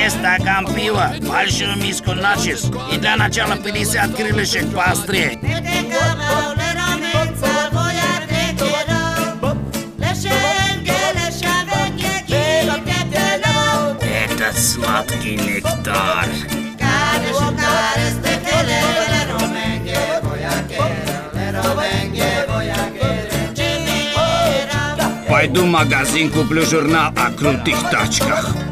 Мне стакан пива, большую миску начес и для начала 50 крылышек поострее. Это сладкий нектар. Пойду в магазин, куплю журнал о крутых тачках.